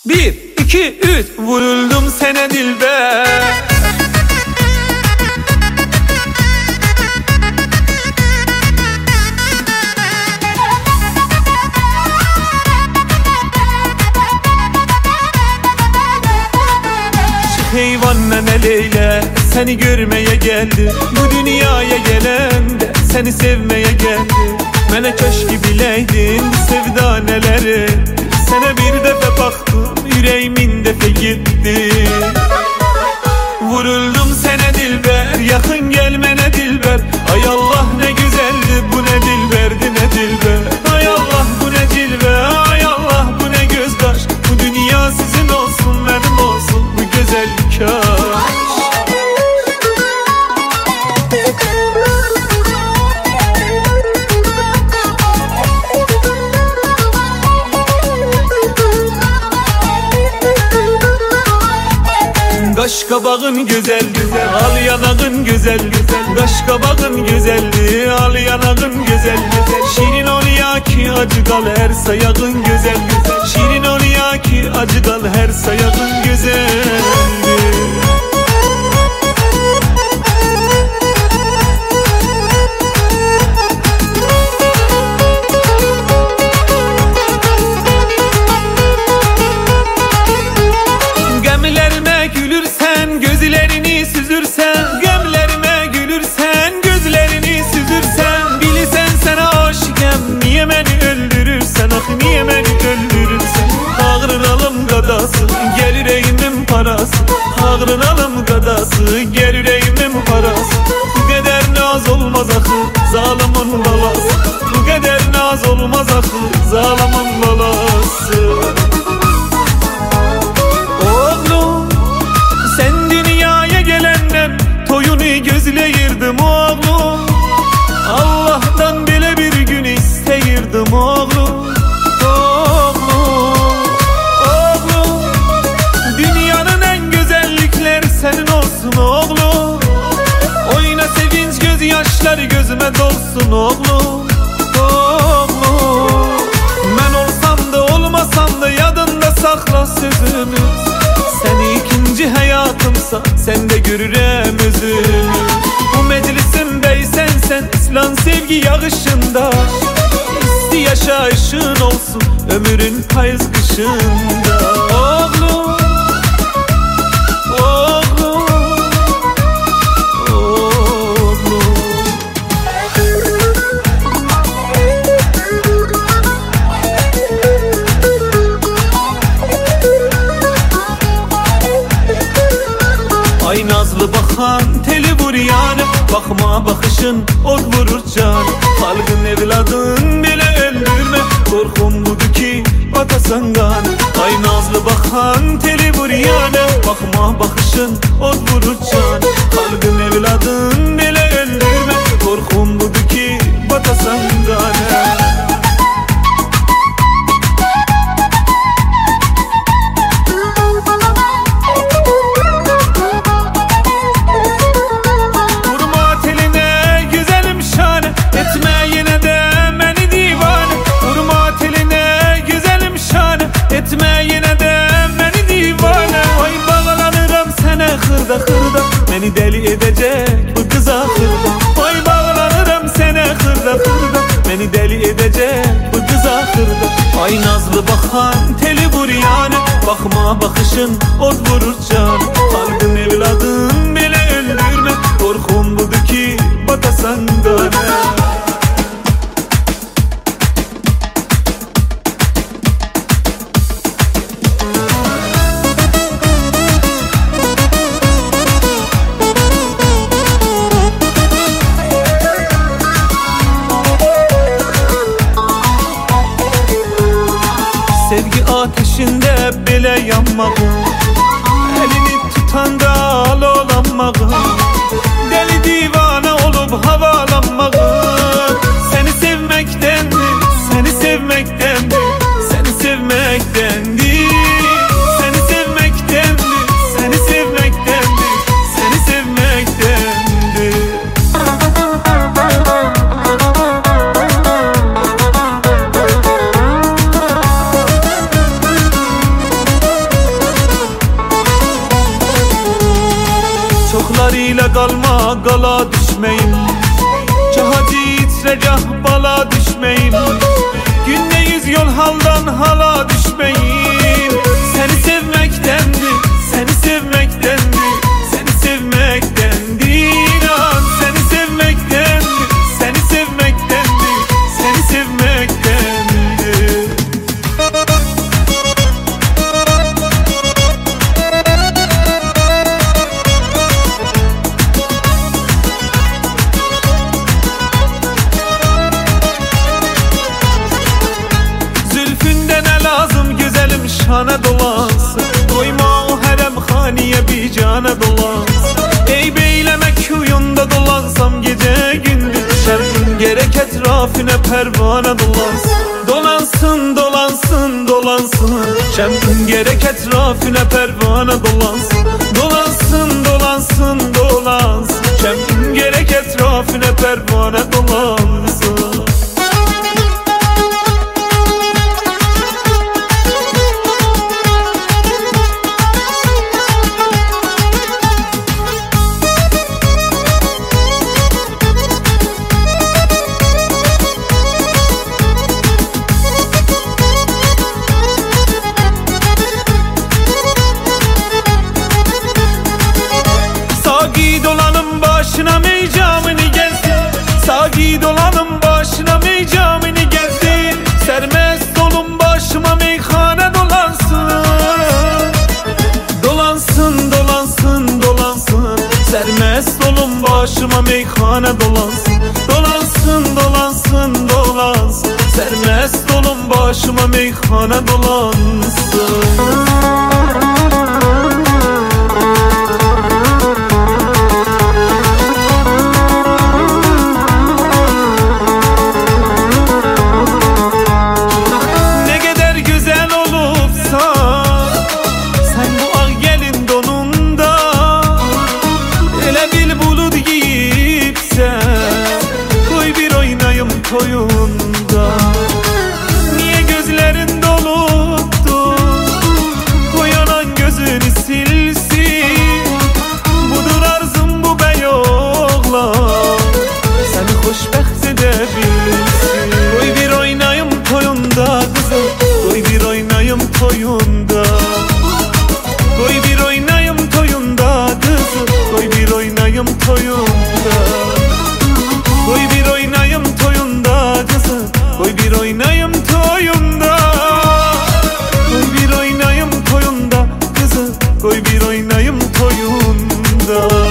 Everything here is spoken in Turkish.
Bir, iki, üç. Vuruldum sana dilber. Heyvanla Leyla seni görmeye geldi. Bu dünyaya gelen de seni sevmeye geldi. Melektaş gibileydin sevda neleri. Sana bir defa baktım yüreğimin defa gitti. Vuruldum sana dilber, yakın gelmene dilber. Ay Allah ne güzeldi bu, ne dilberdi ne dilber. Ay Allah bu ne dilber, ay Allah bu ne gözdaş. Bu dünya sizin olsun benim olsun bu güzellik aşk. Kaş kabağın güzeldi, al yanağın güzel güzel. Kaş kabağın güzeldi, al yanağın güzel güzel. Şirin ol ya ki acı kal her sayağın güzel güzel. Şirin ol ya ki acı kal her sayağın güzeldi. Gözlerini süzürsen, gemlerime gülürsen, gözlerini süzürsen, bilirsen sana aşıkem, niye beni öldürürsen, ah niye beni öldürürsen. Ağrınalım gadası, gel yüreğimin parası. Ağrınalım gadası, gel yüreğimin parası. Bu kadar naz olmaz ahı, zalimin balası. Bu kadar naz olmaz ahı, zalimin balası. Gözleyirdim oğlum, Allah'tan bile bir gün isteyirdim oğlum. Oğlum, oğlum, dünyanın en güzellikleri senin olsun oğlum. Oyna sevinç gözyaşları gözüme dolsun oğlum. Oğlum, ben olsam da olmasam da yadında sakla sözümü. Sen ikinci hayatımsa sen de görürem özünü. Bu meclisimdeysen sen İslam sevgi yağışında. İsti yaşayışın olsun ömrün payız kışında. Oğlum, oğlum, oğlum. Ay nazlı bakan teli vur yanım, bakma bakışın ot vurur canım. Halkın evladın bile öldürme, korkum budur ki batasan kanım. Ay nazlı bakan teli vur yanım, bakma bakışın ot vurur canım. Halkın evladın bile öldürme, korkum budur ki batasan kanım. Beni deli edecek bu kız ahırda. Ay bağlanırım sana hırda hırda. Beni deli edecek bu kız ahırda. Ay nazlı bakan teli vur yani, bakma bakışın ot vurur can. Kalbin evladın bile öldürme, korkum budur ki batasan döne. Sevgi ateşinde bile yanmağım, elini tutanda al olanmağım. Deli divane olup havalanmağım. Seni sevmektendi, seni sevmektendi, seni sevmektendi. Seni sevmektendi, seni sevmektendi, seni sevmektendi. ile kalma qala düşmeyim. Cahacı itre gah bala düşmeyim. Günde 100 yol haldan hala düşmeyim. Seni sevmektendir, seni sevmektendir, seni sevmektendir an. Seni sevmektendir, seni sevmektendir, seni sevmektendir. Şana dolansın, doyma o harem haniye bir cana dolansın. Ey beylemek huyunda dolansam gece gündüz, şerrin gerek etrafine pervane dolansın. Dolansın, dolansın, dolansın, şerrin gerek etrafine pervane dolansın. Dolansın, dolansın, dolansın, şerrin gerek etrafine pervane dolansın. Başına meycamını gezdir, sagi dolanım başına meycamını gezdir. Sermest olun başıma meyhane dolansın. Dolansın, dolansın, dolansın, sermest olun başıma meyhane dolansın. Dolansın, dolansın, dolansın, sermest olun başıma meyhane dolansın. Toyunda niye gözlerin doluptu? Koyanan gözünü silsin. Budur arzum bu bey oğlan, seni hoşbext edebilsin. Koy bir oynayım toyunda kızım, koy bir oynayım toyunda. Koy bir oynayım toyunda kızım, koy bir oynayım toyunda. Koy bir oynayım toyunda kızım, koy bir oynayım toyunda. Koy bir oynayım toyunda kızım, koy bir oynayım toyunda.